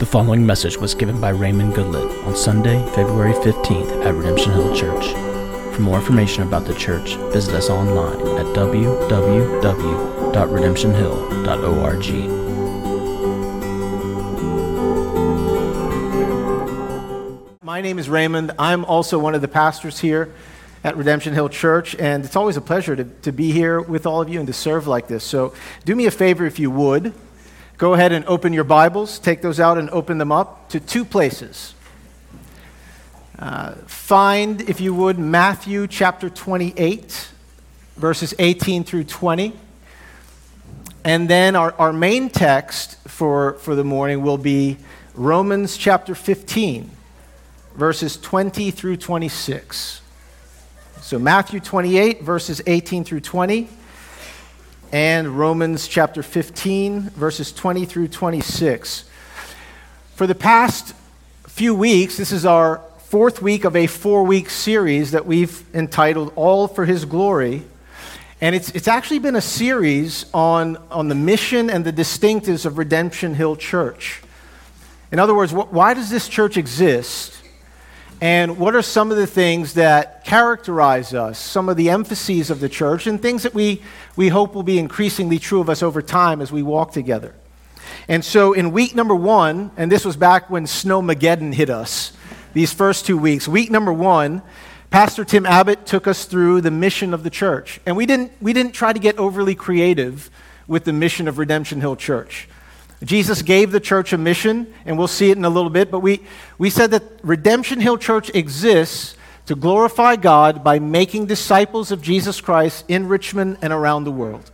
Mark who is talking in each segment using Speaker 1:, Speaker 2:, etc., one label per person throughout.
Speaker 1: The following message was given by Raymond Goodlett on Sunday, February 15th at Redemption Hill Church. For more information about the church, visit us online at www.redemptionhill.org.
Speaker 2: My name is Raymond. I'm also one of the pastors here at Redemption Hill Church, and it's always a pleasure to be here with all of you and to serve like this. So do me a favor if you would. Go ahead and open your Bibles, take those out and open them up to two places. Find, if you would, Matthew chapter 28, verses 18 through 20. And then our main text for the morning will be Romans chapter 15, verses 20 through 26. So Matthew 28, verses 18 through 20. And Romans chapter 15, verses 20 through 26. For the past few weeks, this is our fourth week of a 4-week series that we've entitled All for His Glory. And it's actually been a series on the mission and the distinctives of Redemption Hill Church. In other words, why does this church exist? And what are some of the things that characterize us, some of the emphases of the church, and things that we hope will be increasingly true of us over time as we walk together. And so in week number 1, and this was back when Snowmageddon hit us, these first 2 weeks, week number 1, Pastor Tim Abbott took us through the mission of the church. And we didn't try to get overly creative with the mission of Redemption Hill Church. Jesus gave the church a mission, and we'll see it in a little bit, but we said that Redemption Hill Church exists to glorify God by making disciples of Jesus Christ in Richmond and around the world.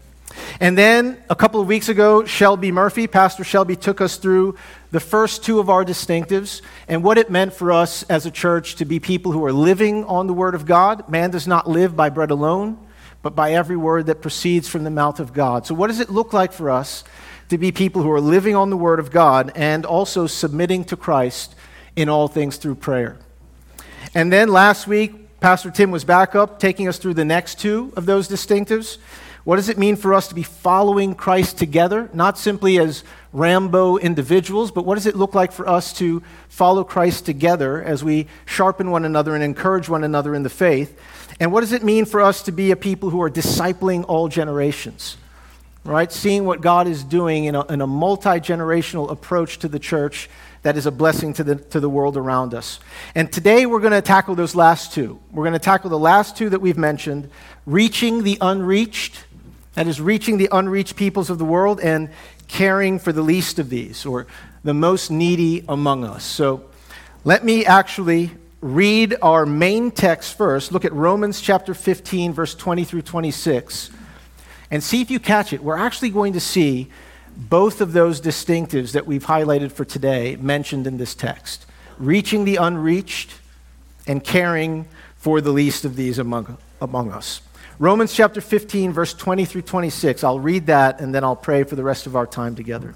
Speaker 2: And then a couple of weeks ago, Pastor Shelby took us through the first 2 of our distinctives and what it meant for us as a church to be people who are living on the Word of God. Man does not live by bread alone, but by every word that proceeds from the mouth of God. So what does it look like for us to be people who are living on the Word of God and also submitting to Christ in all things through prayer? And then last week, Pastor Tim was back up taking us through the next 2 of those distinctives. What does it mean for us to be following Christ together, not simply as Rambo individuals, but what does it look like for us to follow Christ together as we sharpen one another and encourage one another in the faith? And what does it mean for us to be a people who are discipling all generations? Right, seeing what God is doing in a multi-generational approach to the church that is a blessing to the world around us. And today we're going to tackle those last 2. We're going to tackle the last 2 that we've mentioned, reaching the unreached, that is reaching the unreached peoples of the world, and caring for the least of these, or the most needy among us. So let me actually read our main text first. Look at Romans chapter 15, verse 20 through 26. And see if you catch it. We're actually going to see both of those distinctives that we've highlighted for today mentioned in this text. Reaching the unreached and caring for the least of these among us. Romans chapter 15, verse 20 through 26. I'll read that and then I'll pray for the rest of our time together.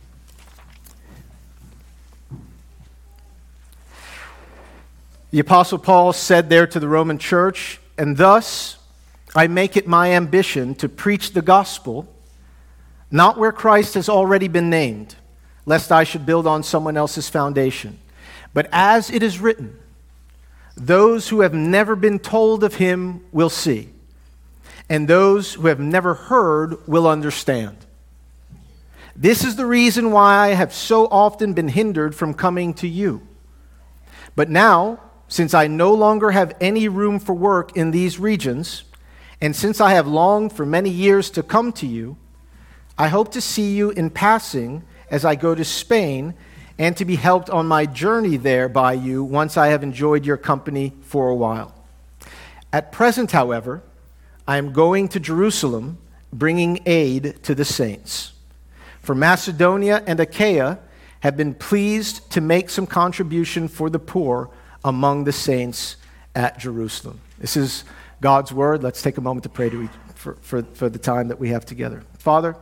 Speaker 2: The Apostle Paul said there to the Roman church, "And thus I make it my ambition to preach the gospel, not where Christ has already been named, lest I should build on someone else's foundation. But as it is written, those who have never been told of him will see, and those who have never heard will understand. This is the reason why I have so often been hindered from coming to you. But now, since I no longer have any room for work in these regions, and since I have longed for many years to come to you, I hope to see you in passing as I go to Spain and to be helped on my journey there by you once I have enjoyed your company for a while. At present, however, I am going to Jerusalem, bringing aid to the saints. For Macedonia and Achaia have been pleased to make some contribution for the poor among the saints at Jerusalem." This is God's word. Let's take a moment to pray for the time that we have together. Father,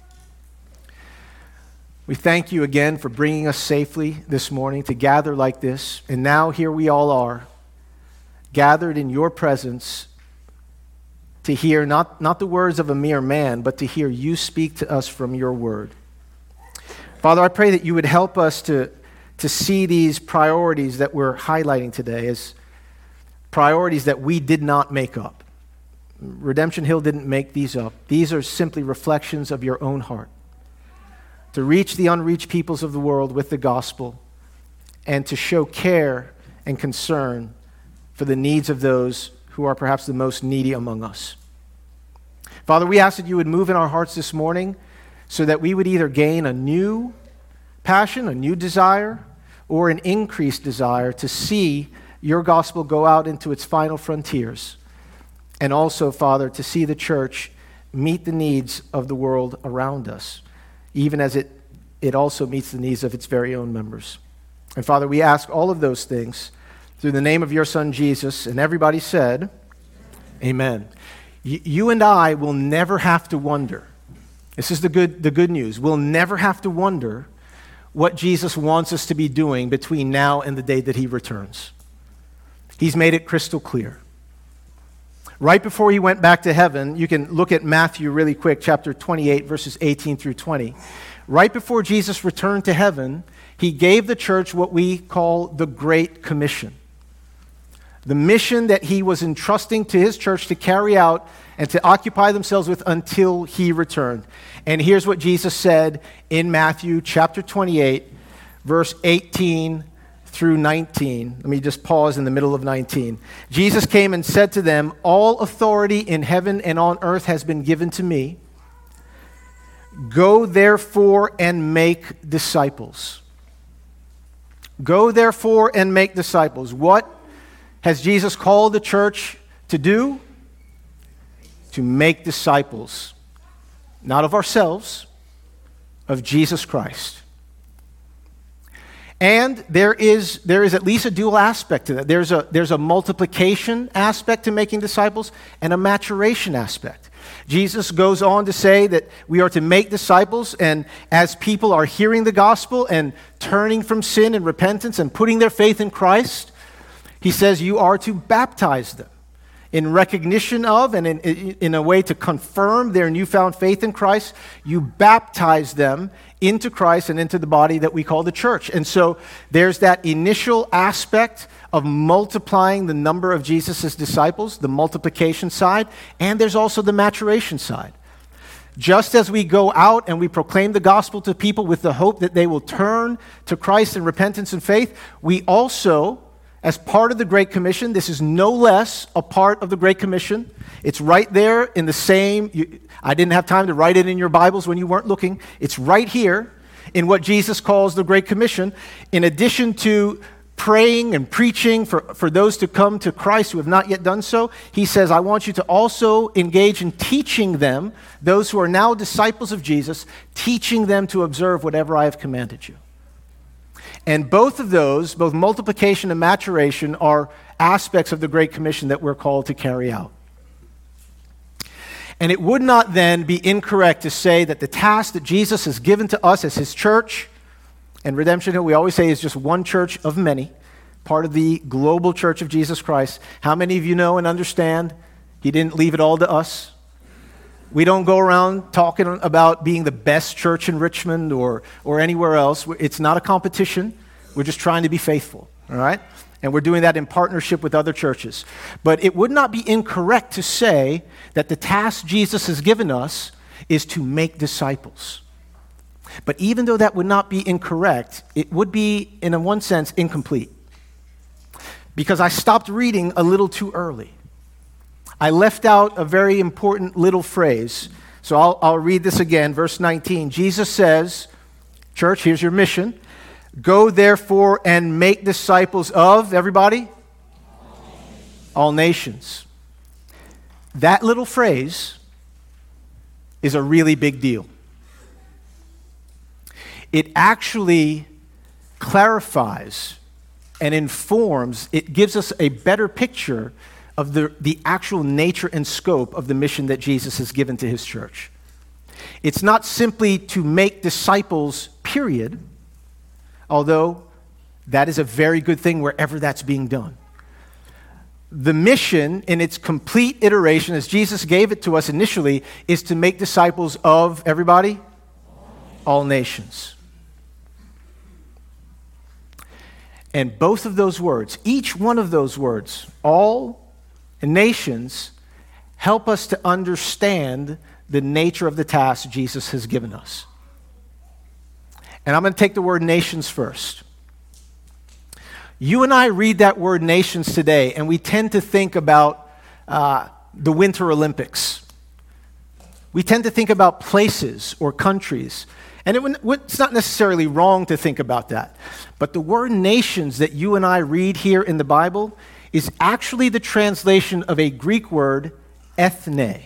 Speaker 2: we thank you again for bringing us safely this morning to gather like this. And now here we all are, gathered in your presence to hear not the words of a mere man, but to hear you speak to us from your word. Father, I pray that you would help us to see these priorities that we're highlighting today as priorities that we did not make up. Redemption Hill didn't make these up. These are simply reflections of your own heart. To reach the unreached peoples of the world with the gospel and to show care and concern for the needs of those who are perhaps the most needy among us. Father, we ask that you would move in our hearts this morning so that we would either gain a new passion, a new desire, or an increased desire to see your gospel go out into its final frontiers. And also, Father, to see the church meet the needs of the world around us, even as it also meets the needs of its very own members. And Father, we ask all of those things through the name of your Son, Jesus, and everybody said, Amen. You and I will never have to wonder. This is the good news. We'll never have to wonder what Jesus wants us to be doing between now and the day that he returns. He's made it crystal clear. Right before he went back to heaven, you can look at Matthew really quick, chapter 28, verses 18 through 20. Right before Jesus returned to heaven, he gave the church what we call the Great Commission. The mission that he was entrusting to his church to carry out and to occupy themselves with until he returned. And here's what Jesus said in Matthew chapter 28, verse 18 through 19. Let me just pause in the middle of 19. Jesus came and said to them, "All authority in heaven and on earth has been given to me. Go therefore and make disciples." Go therefore and make disciples. What has Jesus called the church to do? To make disciples, not of ourselves, of Jesus Christ. And there is at least a dual aspect to that. There's a multiplication aspect to making disciples and a maturation aspect. Jesus goes on to say that we are to make disciples, and as people are hearing the gospel and turning from sin and repentance and putting their faith in Christ, he says you are to baptize them in recognition of and in a way to confirm their newfound faith in Christ. You baptize them into Christ and into the body that we call the church. And so there's that initial aspect of multiplying the number of Jesus' disciples, the multiplication side, and there's also the maturation side. Just as we go out and we proclaim the gospel to people with the hope that they will turn to Christ in repentance and faith, we also, as part of the Great Commission, this is no less a part of the Great Commission. It's right there in the same, I didn't have time to write it in your Bibles when you weren't looking. It's right here in what Jesus calls the Great Commission. In addition to praying and preaching for those to come to Christ who have not yet done so, he says, I want you to also engage in teaching them, those who are now disciples of Jesus, teaching them to observe whatever I have commanded you. And both of those, both multiplication and maturation, are aspects of the Great Commission that we're called to carry out. And it would not then be incorrect to say that the task that Jesus has given to us as his church, and Redemption Hill, we always say, is just one church of many, part of the global church of Jesus Christ. How many of you know and understand he didn't leave it all to us? We don't go around talking about being the best church in Richmond or anywhere else. It's not a competition. We're just trying to be faithful, all right? And we're doing that in partnership with other churches. But it would not be incorrect to say that the task Jesus has given us is to make disciples. But even though that would not be incorrect, it would be, in one sense, incomplete. Because I stopped reading a little too early. I left out a very important little phrase. So I'll read this again, verse 19. Jesus says, church, here's your mission. Go therefore and make disciples of, everybody? All nations. That little phrase is a really big deal. It actually clarifies and informs, it gives us a better picture of the actual nature and scope of the mission that Jesus has given to his church. It's not simply to make disciples, period, although that is a very good thing wherever that's being done. The mission in its complete iteration, as Jesus gave it to us initially, is to make disciples of, everybody? All nations. And both of those words, each one of those words, all and nations, help us to understand the nature of the task Jesus has given us. And I'm going to take the word nations first. You and I read that word nations today, and we tend to think about the Winter Olympics. We tend to think about places or countries. And it's not necessarily wrong to think about that. But the word nations that you and I read here in the Bible is actually the translation of a Greek word, ethne.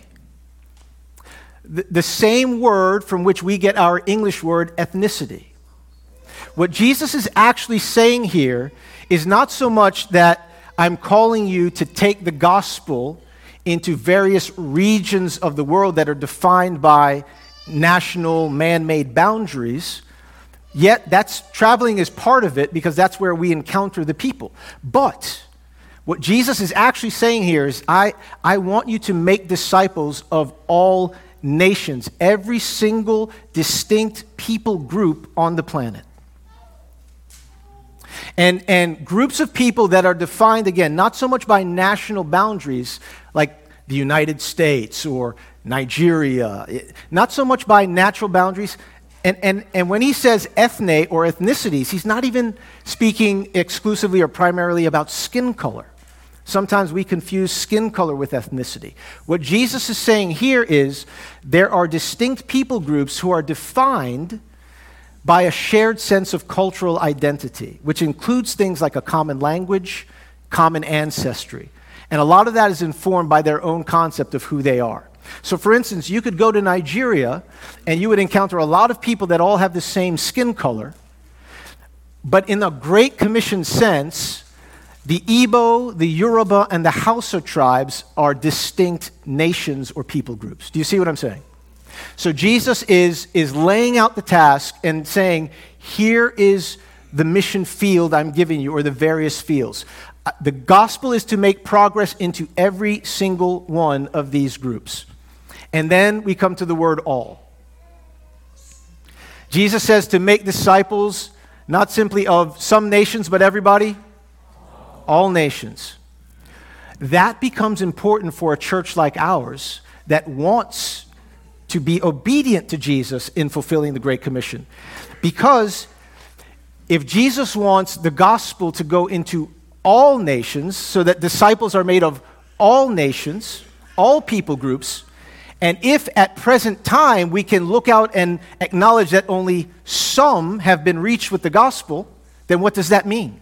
Speaker 2: The same word from which we get our English word ethnicity. What Jesus is actually saying here is not so much that I'm calling you to take the gospel into various regions of the world that are defined by national man-made boundaries, yet traveling is part of it because that's where we encounter the people. But what Jesus is actually saying here is, I want you to make disciples of all nations, every single distinct people group on the planet. And groups of people that are defined, again, not so much by national boundaries like the United States or Nigeria, not so much by natural boundaries. And when he says ethne or ethnicities, he's not even speaking exclusively or primarily about skin color. Sometimes we confuse skin color with ethnicity. What Jesus is saying here is there are distinct people groups who are defined by a shared sense of cultural identity, which includes things like a common language, common ancestry. And a lot of that is informed by their own concept of who they are. So for instance, you could go to Nigeria and you would encounter a lot of people that all have the same skin color, but in a Great Commission sense, the Igbo, the Yoruba, and the Hausa tribes are distinct nations or people groups. Do you see what I'm saying? So Jesus is laying out the task and saying, here is the mission field I'm giving you, or the various fields. The gospel is to make progress into every single one of these groups. And then we come to the word all. Jesus says to make disciples, not simply of some nations, but everybody, all nations. That becomes important for a church like ours that wants to be obedient to Jesus in fulfilling the Great Commission. Because if Jesus wants the gospel to go into all nations, so that disciples are made of all nations, all people groups, and if at present time we can look out and acknowledge that only some have been reached with the gospel, then what does that mean?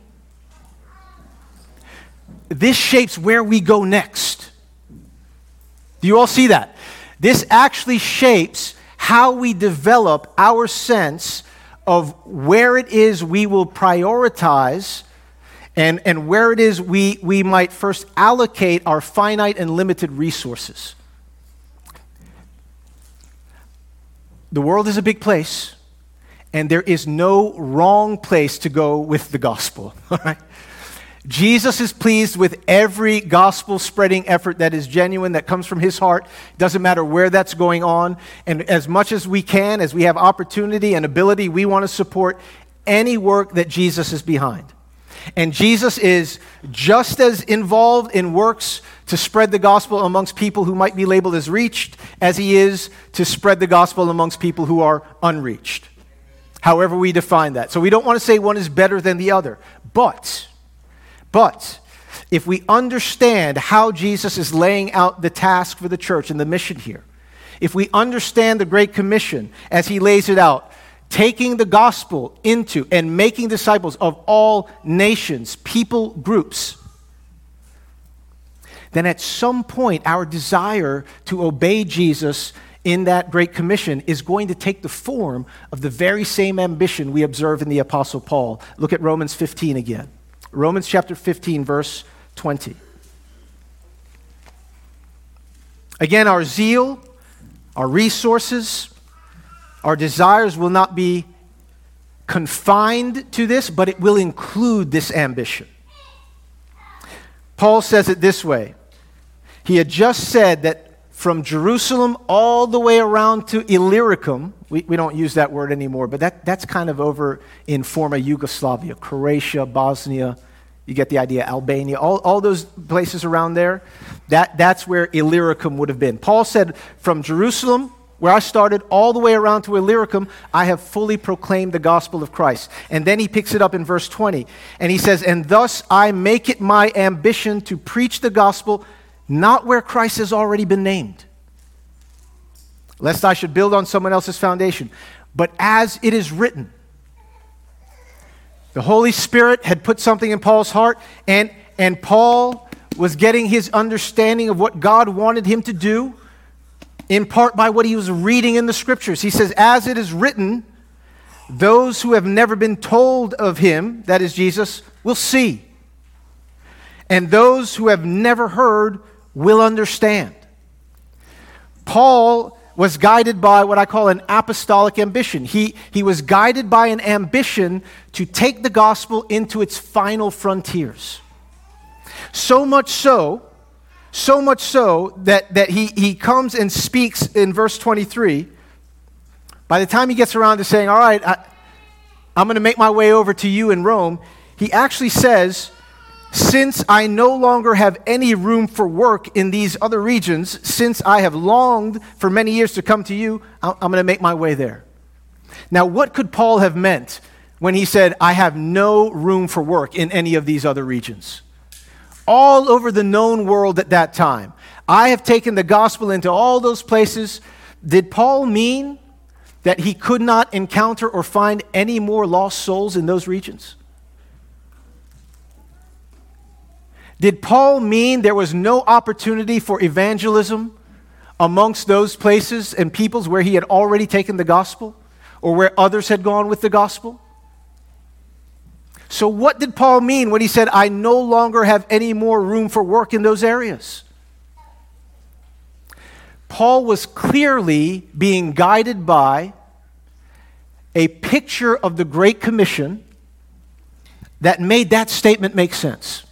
Speaker 2: This shapes where we go next. Do you all see that? This actually shapes how we develop our sense of where it is we will prioritize and where it is we might first allocate our finite and limited resources. The world is a big place, and there is no wrong place to go with the gospel. All right? Jesus is pleased with every gospel-spreading effort that is genuine, that comes from his heart. Doesn't matter where that's going on. And as much as we can, as we have opportunity and ability, we want to support any work that Jesus is behind. And Jesus is just as involved in works to spread the gospel amongst people who might be labeled as reached as he is to spread the gospel amongst people who are unreached, however we define that. So we don't want to say one is better than the other. But if we understand how Jesus is laying out the task for the church and the mission here, if we understand the Great Commission as he lays it out, taking the gospel into and making disciples of all nations, people groups, then at some point our desire to obey Jesus in that Great Commission is going to take the form of the very same ambition we observe in the Apostle Paul. Look at Romans 15 again. Romans chapter 15, verse 20. Again, our zeal, our resources, our desires will not be confined to this, but it will include this ambition. Paul says it this way. He had just said that from Jerusalem all the way around to Illyricum. We don't use that word anymore, but that's kind of over in former Yugoslavia, Croatia, Bosnia. You get the idea, Albania, all those places around there. That's where Illyricum would have been. Paul said, from Jerusalem, where I started, all the way around to Illyricum, I have fully proclaimed the gospel of Christ. And then he picks it up in verse 20. And he says, and thus I make it my ambition to preach the gospel not where Christ has already been named, lest I should build on someone else's foundation, but as it is written. The Holy Spirit had put something in Paul's heart, and Paul was getting his understanding of what God wanted him to do, in part by what he was reading in the Scriptures. He says, as it is written, those who have never been told of him, that is Jesus, will see. And those who have never heard will understand. Paul was guided by what I call an apostolic ambition. He was guided by an ambition to take the gospel into its final frontiers. So much so that he comes and speaks in verse 23. By the time he gets around to saying, all right, I'm going to make my way over to you in Rome, he actually says, since I no longer have any room for work in these other regions, since I have longed for many years to come to you, I'm going to make my way there. Now, what could Paul have meant when he said, I have no room for work in any of these other regions? All over the known world at that time, I have taken the gospel into all those places. Did Paul mean that he could not encounter or find any more lost souls in those regions? Did Paul mean there was no opportunity for evangelism amongst those places and peoples where he had already taken the gospel or where others had gone with the gospel? So what did Paul mean when he said, I no longer have any more room for work in those areas? Paul was clearly being guided by a picture of the Great Commission that made that statement make sense.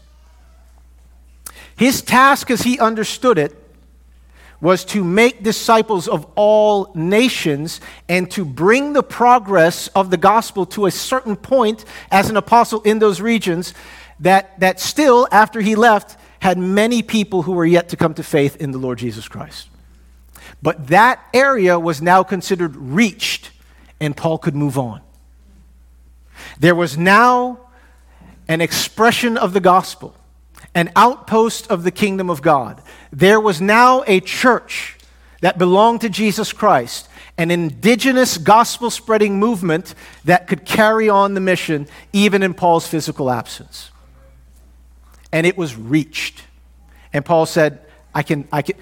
Speaker 2: His task, as he understood it, was to make disciples of all nations and to bring the progress of the gospel to a certain point as an apostle in those regions that still, after he left, had many people who were yet to come to faith in the Lord Jesus Christ. But that area was now considered reached, and Paul could move on. There was now an expression of the gospel, an outpost of the kingdom of God. There was now a church that belonged to Jesus Christ, an indigenous gospel-spreading movement that could carry on the mission even in Paul's physical absence. And it was reached. And Paul said, I can.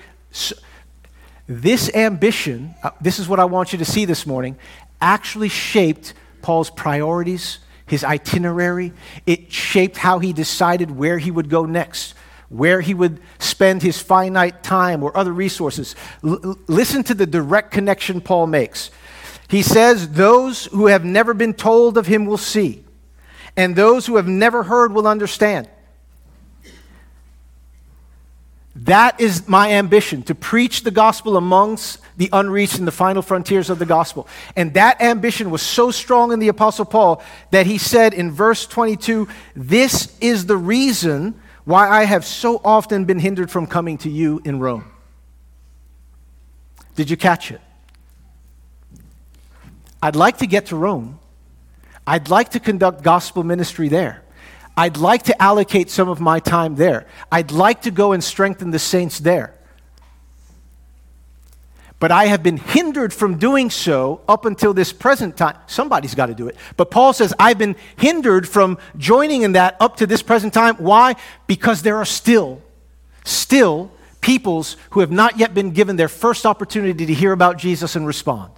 Speaker 2: This ambition, this is what I want you to see this morning, actually shaped Paul's priorities, his itinerary. It shaped how he decided where he would go next, where he would spend his finite time or other resources. Listen to the direct connection Paul makes. He says, those who have never been told of him will see, and those who have never heard will understand. That is my ambition, to preach the gospel amongst the unreached in the final frontiers of the gospel. And that ambition was so strong in the Apostle Paul that he said in verse 22, this is the reason why I have so often been hindered from coming to you in Rome. Did you catch it? I'd like to get to Rome. I'd like to conduct gospel ministry there. I'd like to allocate some of my time there. I'd like to go and strengthen the saints there. But I have been hindered from doing so up until this present time. Somebody's got to do it. But Paul says, I've been hindered from joining in that up to this present time. Why? Because there are still peoples who have not yet been given their first opportunity to hear about Jesus and respond.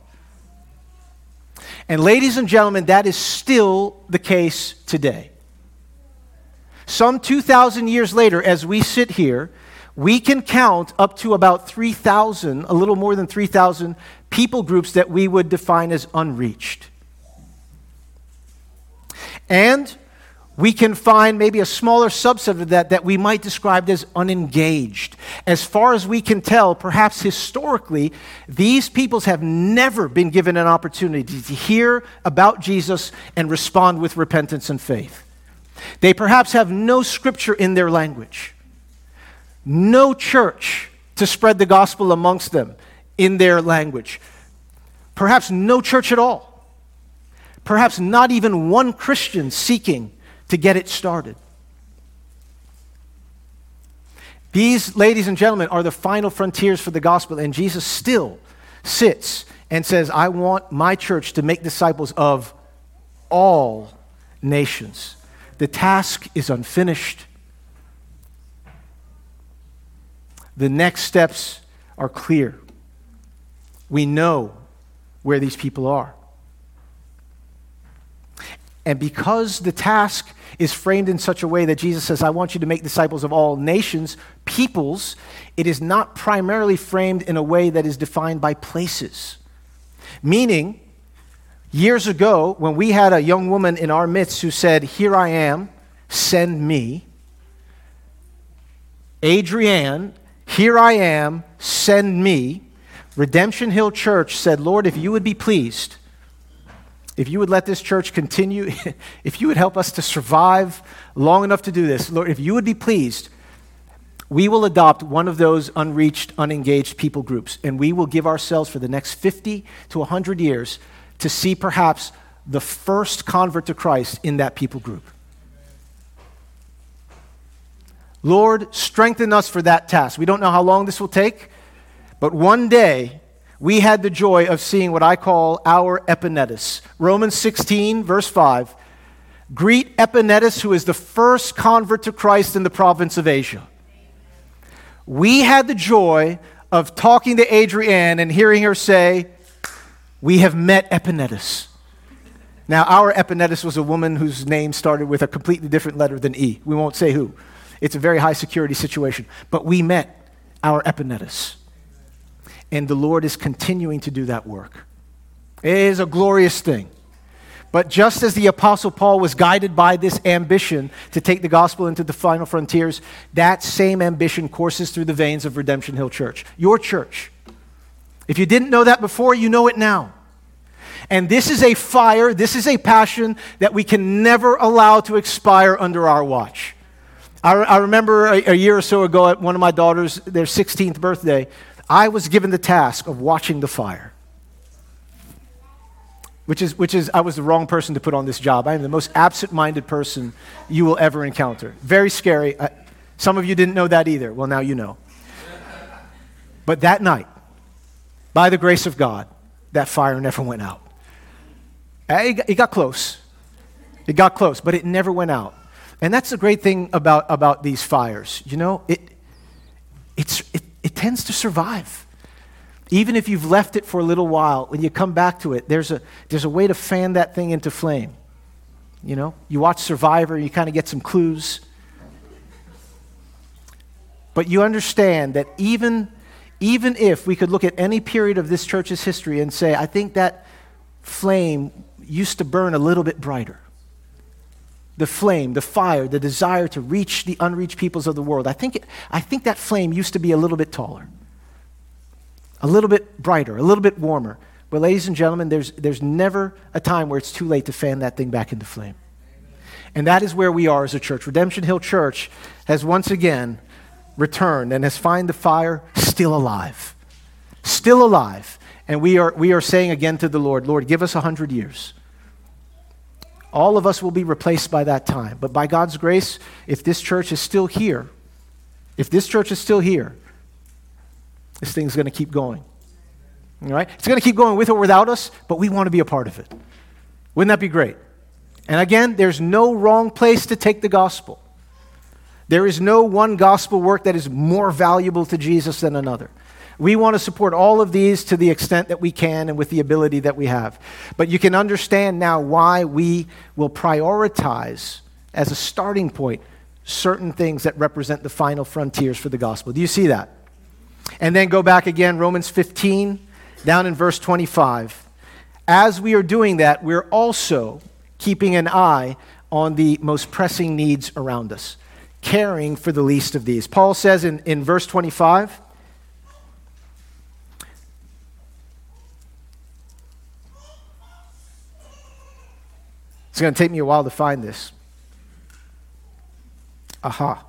Speaker 2: And ladies and gentlemen, that is still the case today. Some 2,000 years later, as we sit here, we can count up to about 3,000, a little more than 3,000 people groups that we would define as unreached. And We can find maybe a smaller subset of that we might describe as unengaged. As far as we can tell, perhaps historically, these peoples have never been given an opportunity to hear about Jesus and respond with repentance and faith. They perhaps have no scripture in their language, no church to spread the gospel amongst them in their language, perhaps no church at all, perhaps not even one Christian seeking to get it started. These, ladies and gentlemen, are the final frontiers for the gospel, and Jesus still sits and says, I want my church to make disciples of all nations. The task is unfinished. The next steps are clear. We know where these people are. And because the task is framed in such a way that Jesus says, I want you to make disciples of all nations, peoples, it is not primarily framed in a way that is defined by places. Meaning, years ago, when we had a young woman in our midst who said, here I am, send me. Adrienne, here I am, send me. Redemption Hill Church said, Lord, if you would be pleased, if you would let this church continue, if you would help us to survive long enough to do this, Lord, if you would be pleased, we will adopt one of those unreached, unengaged people groups, and we will give ourselves for the next 50 to 100 years to see perhaps the first convert to Christ in that people group. Lord, strengthen us for that task. We don't know how long this will take, but one day we had the joy of seeing what I call our Epinetus. Romans 16, verse 5. Greet Epinetus, who is the first convert to Christ in the province of Asia. We had the joy of talking to Adrienne and hearing her say, we have met Epinetus. Now, our Epinetus was a woman whose name started with a completely different letter than E. We won't say who. It's a very high security situation. But we met our Epinetus. And the Lord is continuing to do that work. It is a glorious thing. But just as the Apostle Paul was guided by this ambition to take the gospel into the final frontiers, that same ambition courses through the veins of Redemption Hill Church, your church. If you didn't know that before, you know it now. And this is a fire, this is a passion that we can never allow to expire under our watch. I remember a year or so ago at one of my daughters, their 16th birthday, I was given the task of watching the fire. Which is, I was the wrong person to put on this job. I am the most absent-minded person you will ever encounter. Very scary. Some of you didn't know that either. Well, now you know. But that night, by the grace of God, that fire never went out. It got close. It got close, but it never went out. And that's the great thing about these fires. You know, it tends to survive. Even if you've left it for a little while, when you come back to it, there's a way to fan that thing into flame. You know, you watch Survivor, you kind of get some clues. But you understand that even if we could look at any period of this church's history and say, I think that flame used to burn a little bit brighter. The flame, the fire, the desire to reach the unreached peoples of the world. I think that flame used to be a little bit taller. A little bit brighter, a little bit warmer. But ladies and gentlemen, there's never a time where it's too late to fan that thing back into flame. And that is where we are as a church. Redemption Hill Church has once again returned and has found the fire still alive. Still alive. And we are saying again to the Lord, Lord, give us 100 years. All of us will be replaced by that time. But by God's grace, if this church is still here, this thing's going to keep going. All right? It's going to keep going with or without us, but we want to be a part of it. Wouldn't that be great? And again, there's no wrong place to take the gospel. There is no one gospel work that is more valuable to Jesus than another. We want to support all of these to the extent that we can and with the ability that we have. But you can understand now why we will prioritize as a starting point certain things that represent the final frontiers for the gospel. Do you see that? And then go back again, Romans 15, down in verse 25. As we are doing that, we're also keeping an eye on the most pressing needs around us, caring for the least of these. Paul says in verse 25, it's going to take me a while to find this. Aha.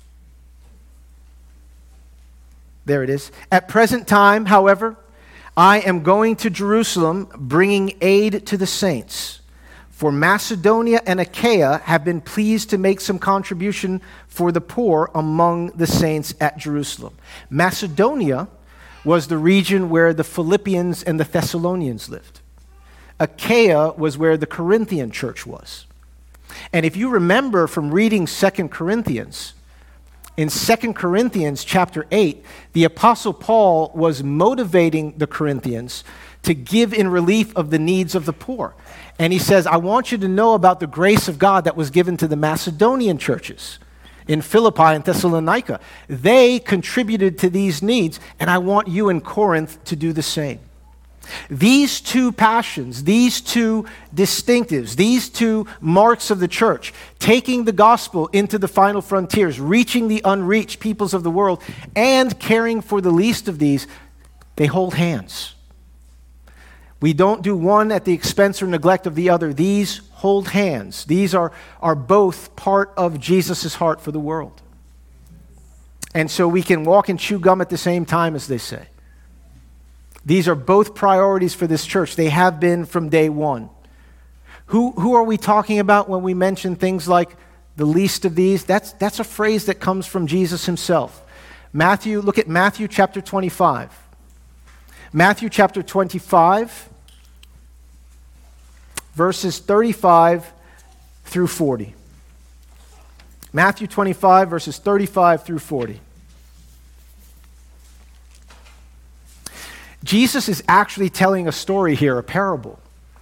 Speaker 2: There it is. At present time, however, I am going to Jerusalem, bringing aid to the saints. For Macedonia and Achaia have been pleased to make some contribution for the poor among the saints at Jerusalem. Macedonia was the region where the Philippians and the Thessalonians lived. Achaia was where the Corinthian church was. And if you remember from reading 2 Corinthians, in 2 Corinthians chapter 8, the Apostle Paul was motivating the Corinthians to give in relief of the needs of the poor. And he says, I want you to know about the grace of God that was given to the Macedonian churches in Philippi and Thessalonica. They contributed to these needs, and I want you in Corinth to do the same. These two passions, these two distinctives, these two marks of the church, taking the gospel into the final frontiers, reaching the unreached peoples of the world, and caring for the least of these, they hold hands. We don't do one at the expense or neglect of the other. These hold hands. These are both part of Jesus' heart for the world. And so we can walk and chew gum at the same time, as they say. These are both priorities for this church. They have been from day one. Who are we talking about when we mention things like the least of these? That's a phrase that comes from Jesus himself. Look at Matthew chapter 25. Matthew chapter 25, verses 35 through 40. Matthew 25, verses 35 through 40. Jesus is actually telling a story here, a parable.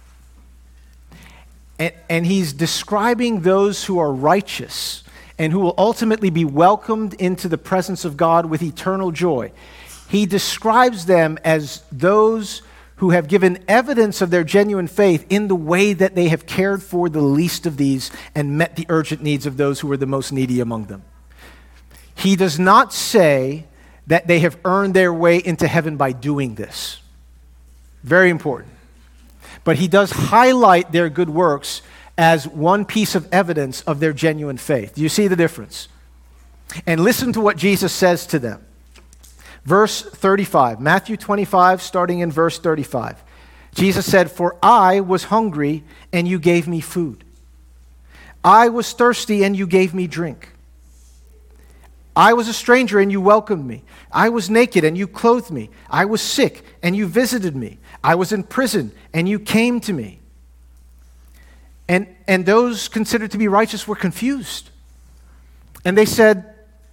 Speaker 2: And he's describing those who are righteous and who will ultimately be welcomed into the presence of God with eternal joy. He describes them as those who have given evidence of their genuine faith in the way that they have cared for the least of these and met the urgent needs of those who are the most needy among them. He does not say that they have earned their way into heaven by doing this. Very important. But he does highlight their good works as one piece of evidence of their genuine faith. Do you see the difference? And listen to what Jesus says to them. Verse 35, Matthew 25, starting in verse 35. Jesus said, "For I was hungry, and you gave me food. I was thirsty, and you gave me drink. I was a stranger, and you welcomed me. I was naked, and you clothed me. I was sick, and you visited me. I was in prison, and you came to me." And those considered to be righteous were confused. And they said,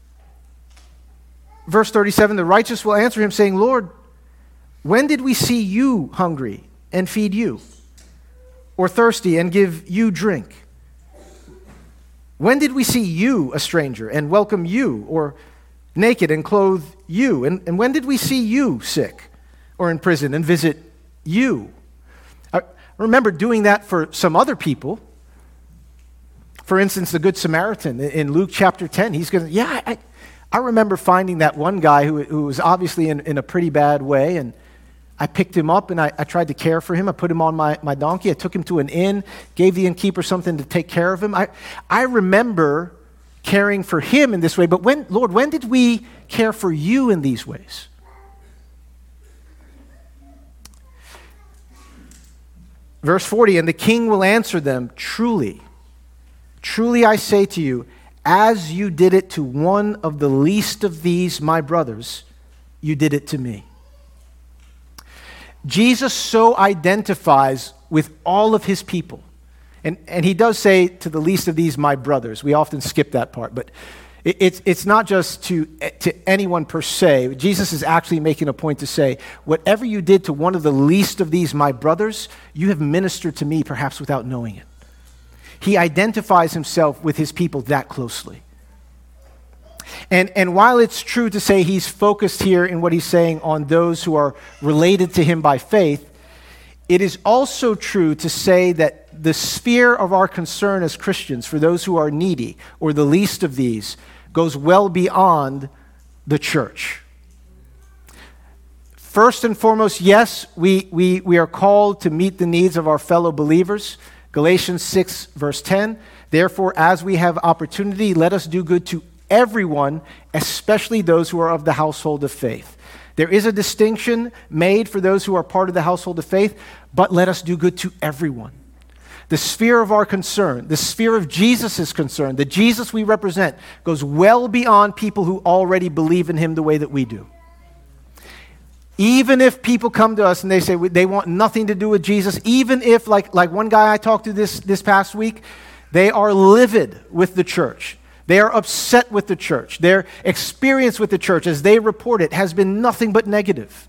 Speaker 2: verse 37, the righteous will answer him, saying, "Lord, when did we see you hungry and feed you, or thirsty and give you drink? When did we see you a stranger and welcome you, or naked and clothe you? And when did we see you sick or in prison and visit you?" I remember doing that for some other people. For instance, the Good Samaritan in Luke chapter 10. He's going to, I remember finding that one guy who was obviously in a pretty bad way, and I picked him up and I tried to care for him. I put him on my donkey. I took him to an inn, gave the innkeeper something to take care of him. I remember caring for him in this way, but Lord, when did we care for you in these ways? Verse 40, "And the king will answer them, 'Truly, truly I say to you, as you did it to one of the least of these, my brothers, you did it to me.'" Jesus so identifies with all of his people. And he does say, "To the least of these, my brothers." We often skip that part, but it's not just to anyone per se. Jesus is actually making a point to say, whatever you did to one of the least of these, my brothers, you have ministered to me perhaps without knowing it. He identifies himself with his people that closely. And while it's true to say he's focused here in what he's saying on those who are related to him by faith, it is also true to say that that the sphere of our concern as Christians for those who are needy or the least of these goes well beyond the church. First and foremost, yes, we are called to meet the needs of our fellow believers. Galatians 6, verse 10, therefore, as we have opportunity, let us do good to everyone, especially those who are of the household of faith. There is a distinction made for those who are part of the household of faith, but let us do good to everyone. The sphere of our concern, the sphere of Jesus' concern, the Jesus we represent, goes well beyond people who already believe in him the way that we do. Even if people come to us and they say they want nothing to do with Jesus, even if, like one guy I talked to this past week, they are livid with the church. They are upset with the church. Their experience with the church, as they report it, has been nothing but negative.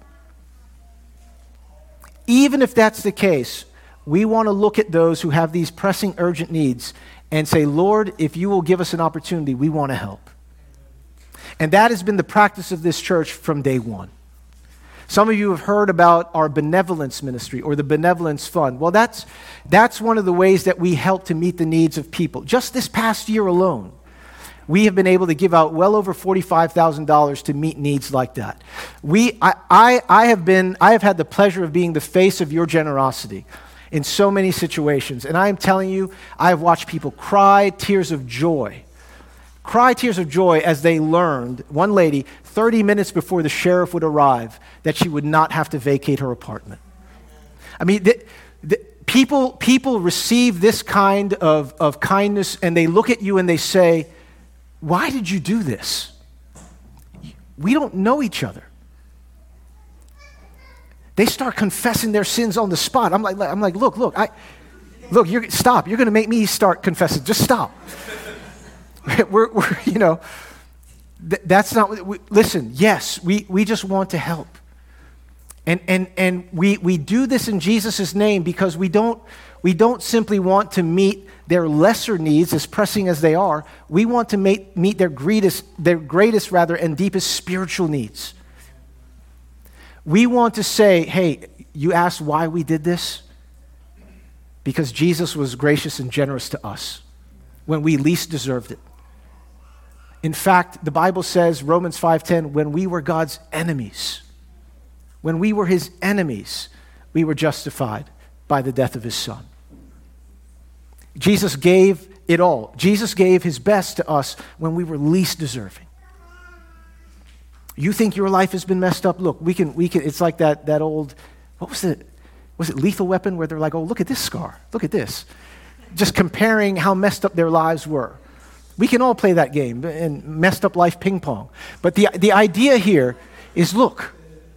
Speaker 2: Even if that's the case, we want to look at those who have these pressing, urgent needs and say, Lord, if you will give us an opportunity, we want to help. And that has been the practice of this church from day one. Some of you have heard about our benevolence ministry or the benevolence fund. Well, that's one of the ways that we help to meet the needs of people. Just this past year alone, we have been able to give out well over $45,000 to meet needs like that. I have had the pleasure of being the face of your generosity in so many situations. And I am telling you, I have watched people cry tears of joy as they learned, one lady, 30 minutes before the sheriff would arrive, that she would not have to vacate her apartment. I mean, people receive this kind of kindness, and they look at you and they say, why did you do this? We don't know each other. They start confessing their sins on the spot. I'm like, look, stop. You're going to make me start confessing. Just stop. That's not what listen, yes, we just want to help. And we do this in Jesus' name because we don't simply want to meet their lesser needs, as pressing as they are. We want to meet their greatest and deepest spiritual needs. We want to say, hey, you asked why we did this? Because Jesus was gracious and generous to us when we least deserved it. In fact, the Bible says, Romans 5:10, when we were God's enemies, when we were his enemies, we were justified by the death of his son. Jesus gave it all. Jesus gave his best to us when we were least deserving. You think your life has been messed up? Look, we can. It's like that old, what was it? Was it Lethal Weapon, where they're like, oh, look at this scar. Look at this. Just comparing how messed up their lives were. We can all play that game and messed up life ping pong. But the idea here is look.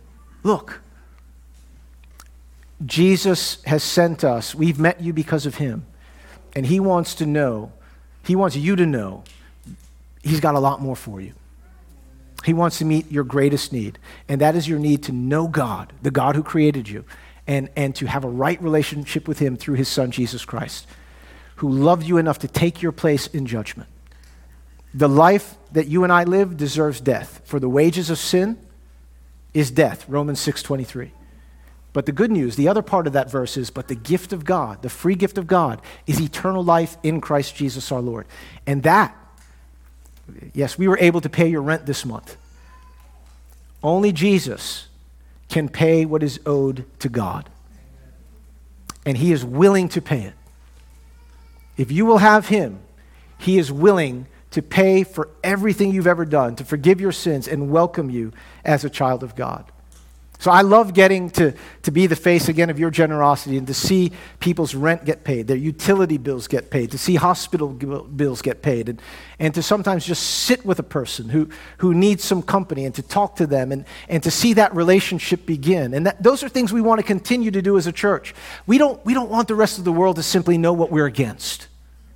Speaker 2: Jesus has sent us. We've met you because of him. And he wants you to know, he's got a lot more for you. He wants to meet your greatest need. And that is your need to know God, the God who created you, and to have a right relationship with him through his son, Jesus Christ, who loved you enough to take your place in judgment. The life that you and I live deserves death. For the wages of sin is death, Romans 6:23. But the good news, the other part of that verse is, but the gift of God, the free gift of God, is eternal life in Christ Jesus our Lord. And that, yes, we were able to pay your rent this month. Only Jesus can pay what is owed to God. And he is willing to pay it. If you will have him, he is willing to pay for everything you've ever done, to forgive your sins and welcome you as a child of God. So I love getting to be the face again of your generosity and to see people's rent get paid, their utility bills get paid, to see hospital bills get paid, and to sometimes just sit with a person who needs some company and to talk to them and to see that relationship begin. And those are things we want to continue to do as a church. We don't want the rest of the world to simply know what we're against.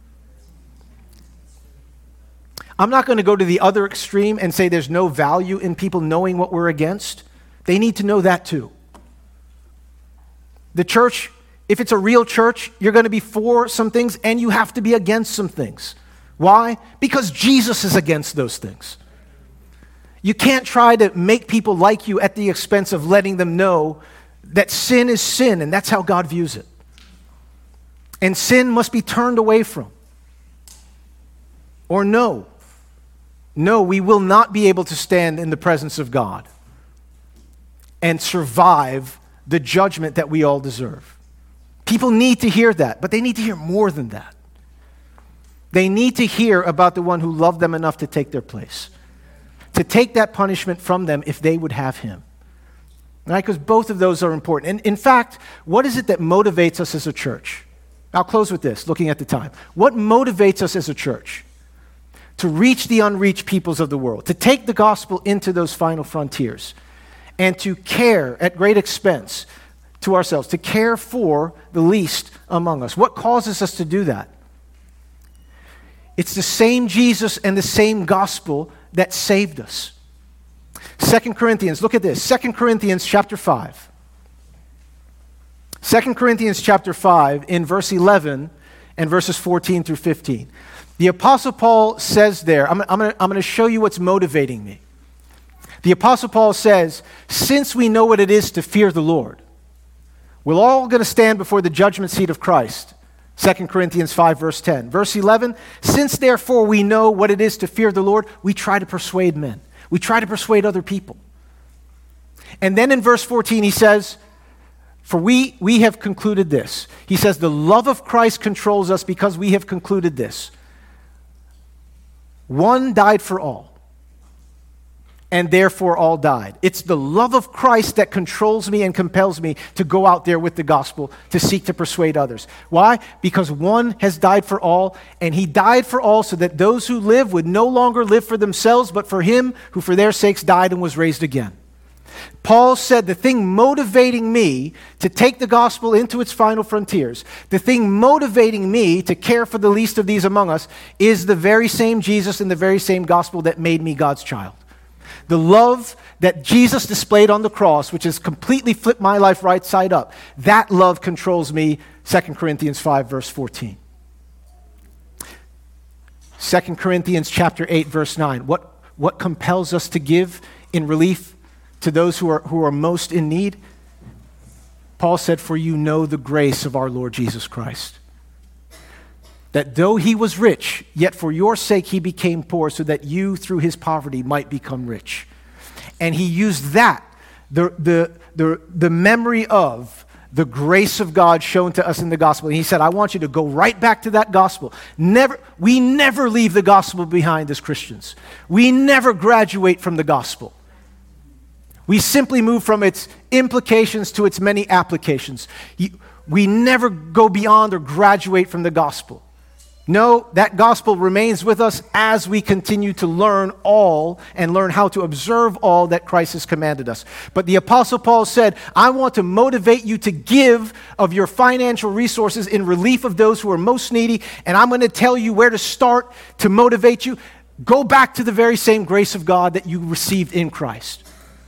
Speaker 2: I'm not going to go to the other extreme and say there's no value in people knowing what we're against. They need to know that too. The church, if it's a real church, you're going to be for some things and you have to be against some things. Why? Because Jesus is against those things. You can't try to make people like you at the expense of letting them know that sin is sin, and that's how God views it. and sin must be turned away from. Or no, we will not be able to stand in the presence of God and survive the judgment that we all deserve. People need to hear that, but they need to hear more than that. They need to hear about the one who loved them enough to take their place, to take that punishment from them if they would have him. Right? Because both of those are important. And in fact, what is it that motivates us as a church? I'll close with this, looking at the time. What motivates us as a church? To reach the unreached peoples of the world, to take the gospel into those final frontiers, and to care at great expense to ourselves, to care for the least among us. What causes us to do that? It's the same Jesus and the same gospel that saved us. 2 Corinthians, look at this. 2 Corinthians chapter 5. 2 Corinthians chapter 5 in verse 11 and verses 14 through 15. The Apostle Paul says there, I'm going to show you what's motivating me. The Apostle Paul says, since we know what it is to fear the Lord, we're all going to stand before the judgment seat of Christ. 2 Corinthians 5 verse 10. Verse 11, since therefore we know what it is to fear the Lord, we try to persuade men. We try to persuade other people. And then in verse 14 he says, for we have concluded this. He says, the love of Christ controls us because we have concluded this. One died for all, and therefore all died. It's the love of Christ that controls me and compels me to go out there with the gospel to seek to persuade others. Why? Because one has died for all, and he died for all so that those who live would no longer live for themselves, but for him who for their sakes died and was raised again. Paul said the thing motivating me to take the gospel into its final frontiers, the thing motivating me to care for the least of these among us, is the very same Jesus and the very same gospel that made me God's child. The love that Jesus displayed on the cross, which has completely flipped my life right side up, that love controls me, 2 Corinthians 5, verse 14. 2 Corinthians chapter 8, verse 9. What compels us to give in relief to those who are most in need? Paul said, for you know the grace of our Lord Jesus Christ, that though he was rich, yet for your sake he became poor, so that you through his poverty might become rich. And he used that, the memory of the grace of God shown to us in the gospel. And he said, I want you to go right back to that gospel. We never leave the gospel behind as Christians. We never graduate from the gospel. We simply move from its implications to its many applications. We never go beyond or graduate from the gospel. No, that gospel remains with us as we continue to learn all and learn how to observe all that Christ has commanded us. But the Apostle Paul said, I want to motivate you to give of your financial resources in relief of those who are most needy, and I'm going to tell you where to start to motivate you. Go back to the very same grace of God that you received in Christ.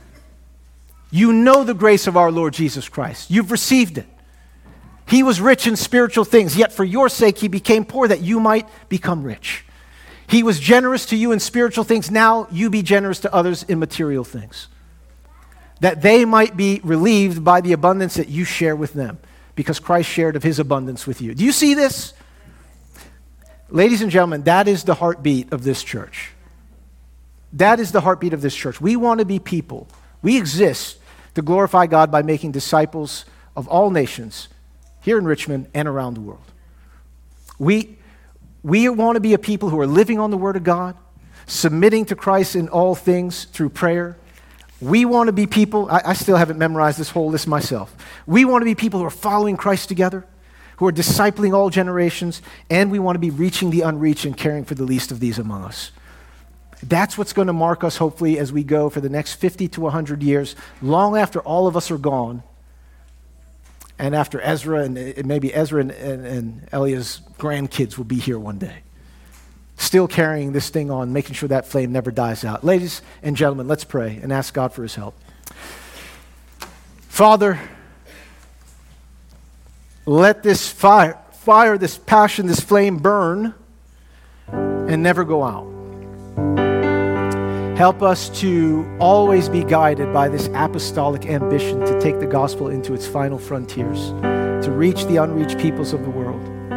Speaker 2: You know the grace of our Lord Jesus Christ. You've received it. He was rich in spiritual things, yet for your sake he became poor that you might become rich. He was generous to you in spiritual things. Now you be generous to others in material things, that they might be relieved by the abundance that you share with them, because Christ shared of his abundance with you. Do you see this? Ladies and gentlemen, that is the heartbeat of this church. That is the heartbeat of this church. We want to be people. We exist to glorify God by making disciples of all nations here in Richmond and around the world. We want to be a people who are living on the Word of God, submitting to Christ in all things through prayer. We want to be people, I still haven't memorized this whole list myself. We want to be people who are following Christ together, who are discipling all generations, and we want to be reaching the unreached and caring for the least of these among us. That's what's going to mark us, hopefully, as we go for the next 50 to 100 years, long after all of us are gone, and after Ezra and maybe Ezra and Elia's grandkids will be here one day, still carrying this thing on, making sure that flame never dies out. Ladies and gentlemen, let's pray and ask God for his help. Father, let this fire, this passion, this flame burn and never go out. Help us to always be guided by this apostolic ambition to take the gospel into its final frontiers, to reach the unreached peoples of the world.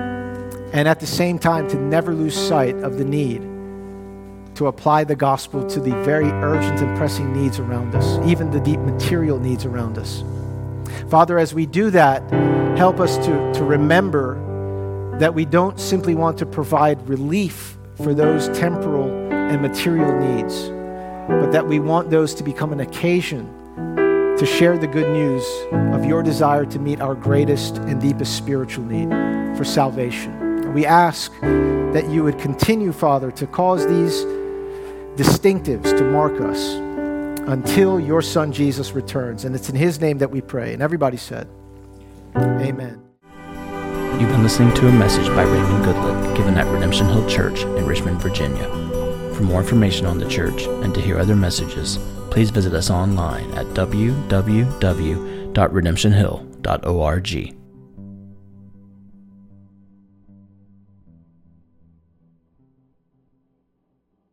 Speaker 2: and at the same time to never lose sight of the need to apply the gospel to the very urgent and pressing needs around us, even the deep material needs around us. Father, as we do that, help us to remember that we don't simply want to provide relief for those temporal and material needs, but that we want those to become an occasion to share the good news of your desire to meet our greatest and deepest spiritual need for salvation. And we ask that you would continue, Father, to cause these distinctives to mark us until your Son Jesus returns. And it's in his name that we pray. And everybody said, amen.
Speaker 1: You've been listening to a message by Raymond Goodlett given at Redemption Hill Church in Richmond, Virginia. For more information on the church and to hear other messages, please visit us online at www.redemptionhill.org.